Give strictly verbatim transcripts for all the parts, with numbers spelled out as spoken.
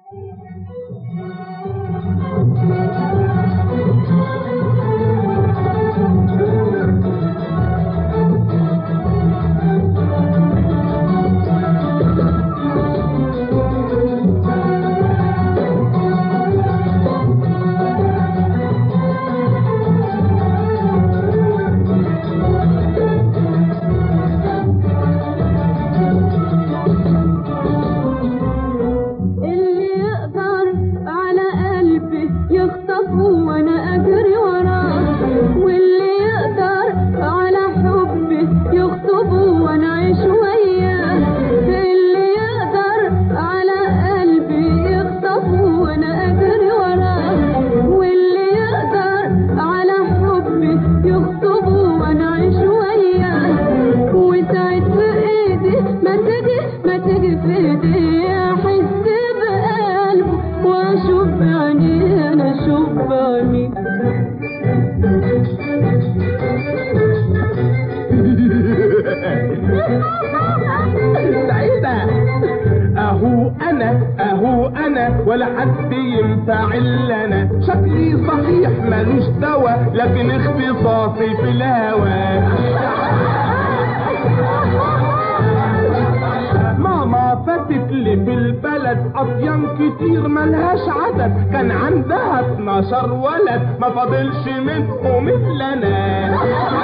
ولا حد ينفع الا انا، شكلي صحيح ملوش دوا لكن اختصاصي في الهوى. ماما فاتت لي في البلد اطيان كتير ملهاش عدد، كان عندها اتناشر ولد ما فاضلش منهم الا انا.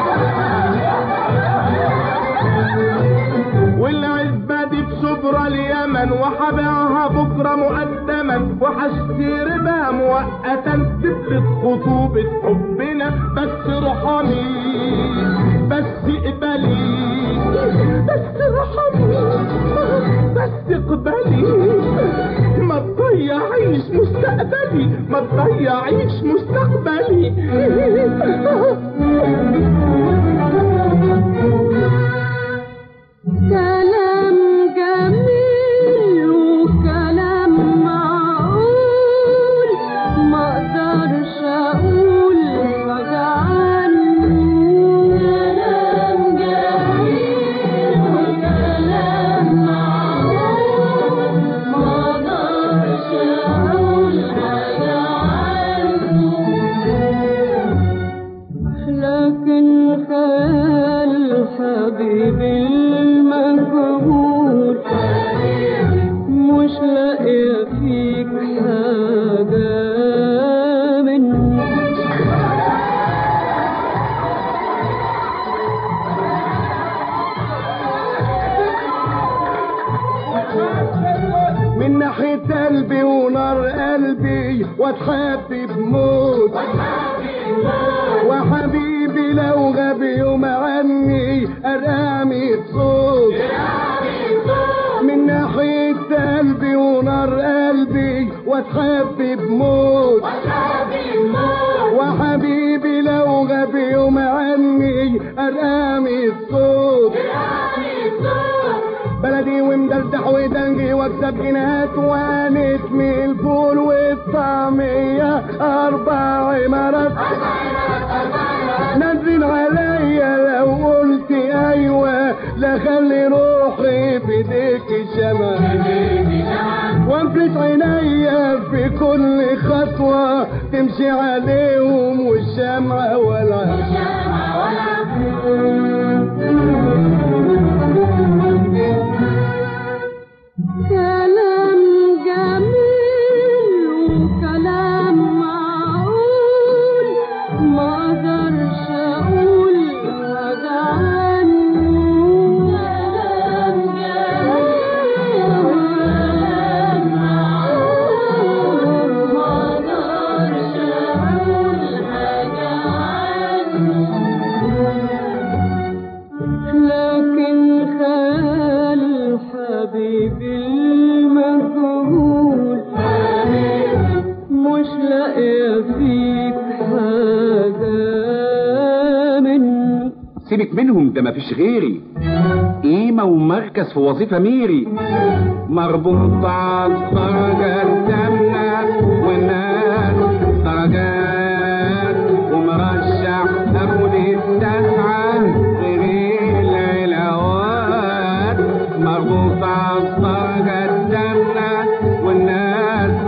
والعزبة دي بشبرا اليمن وحبيعها بكرة مقدما وحشتري بها مؤقتا تثبت خطوبة حبنا. بس ارحمي بس اقبلي بس ارحمي بس اقبلي، ما تضيعيش مستقبلي ما تضيعيش مستقبلي. كلام جميل وكلام معقول، ما اقدرش اقول حاجة عنه. كلام جميل وكلام معقول، ما اقدرش اقول حاجة عنه. لكن خيال حبيبي المجهول مش لاقيه فيك حاجه منه. من ناحية قلبي ونار قلبي واتحبب موت، وحبيبي لو غاب يوم عني ارقامي بصوت. من ناحية قلبي ونار قلبي واتحبب موت، وحبيبي لو غاب يوم عني ارقامي الصوت. بلدي ومدردح ودنجي واكسب جنيهات وانتمي الفول والطعمية اربع عمارات. نزل عليا لو قلت ايوه لا خلي روحي في ايديك الشمع، وانفلت عينيا في كل خطوة تمشي عليهم والشمعة ولا كلام جميل وكلام معقول، ما اقدرش اقول حاجة عنه. كلام جميل وكلام معقول، ما اقدرش اقول حاجة عنه. لكن خيال حبيبي المجهول مش لاقيه فيك حاجه منه. سيبك منهم ده مفيش غيري، قيمة ومركز في وظيفة ميري، مربوط على الدرجة الثامنة والناس درجات، ومرشح اخد التسعة غير العلاوات. مربوط على الدرجة الثامنة والناس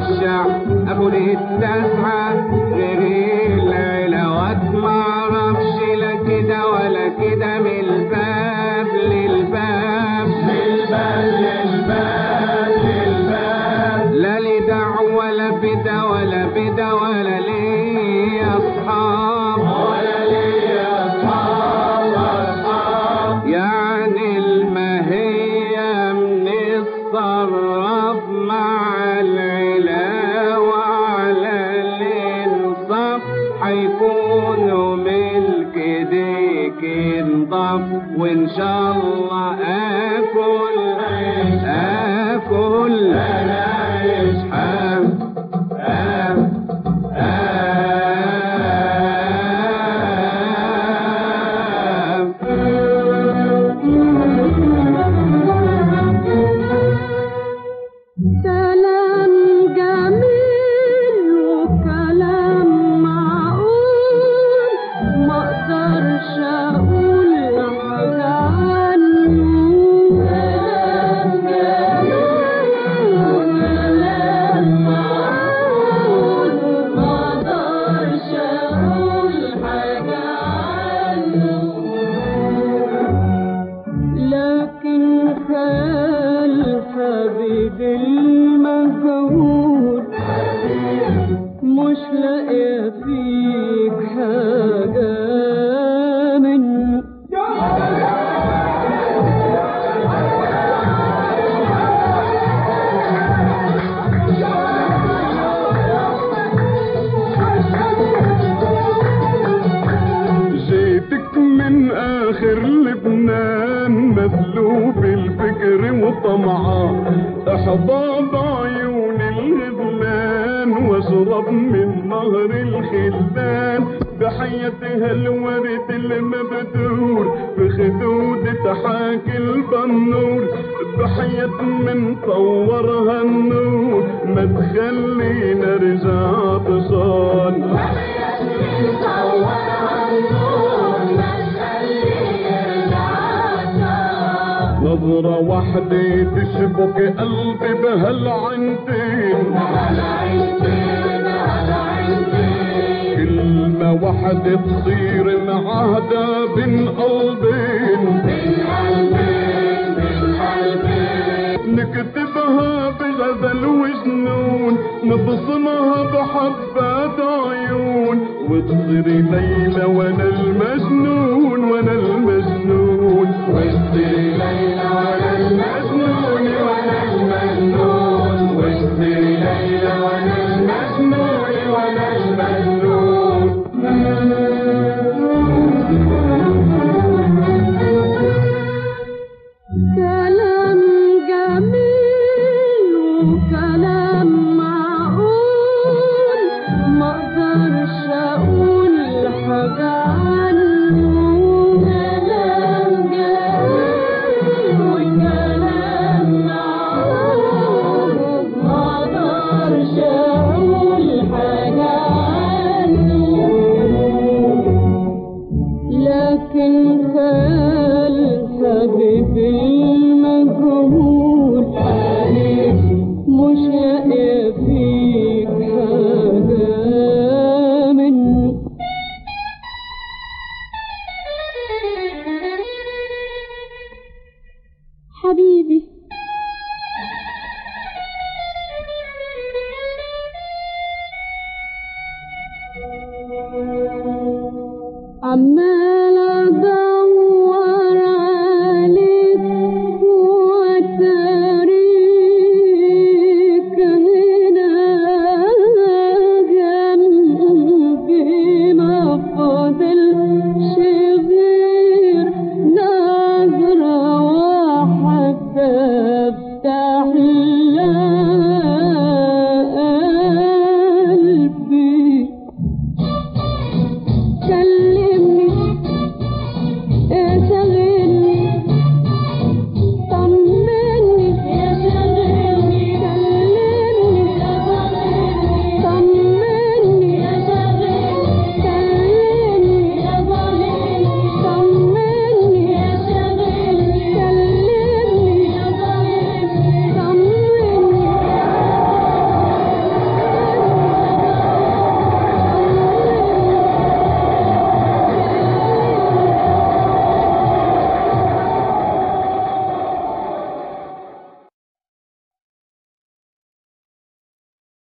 الشعب ابو التسعة غير العلاوات معرفش لا كده ولا كده من الباب للباب للباب للباب للباب لا لي دعوة ولا بدا ولا بدا ولا لي اصحاب ولا لي اصحاب اصحاب يعني المهية من الصرف مع العلا وعلى الانصاف حيكونوا ملك ديك انضاف وان شاء الله اكل اكل انا عايش آم آم كلام جميل وكلام معقول ما اقدرش اقول حاجة عنه. كلام جميل وكلام معقول ما اقدرش اقول حاجة عنه، لكن خيال حبيبي المجهول مش لاقيه فيك حاجه منه. جيتك من اخر لبنان مسلوب الفكر وطمعان احضاض عيون الغزلان واشرب من نهر الخلان بحياتها الورد المبذور بخدود حاكي البنور بحياة من طورها النور ما تخلينا رجع عطشان نظرة واحدة تشبك قلبي بهالعينتين كلمة واحدة تصير معاهدة بين قلبين نكتبها بغزل وجنون نبصمها بحبات عيون وتصير ليلى وانا المجنون وانا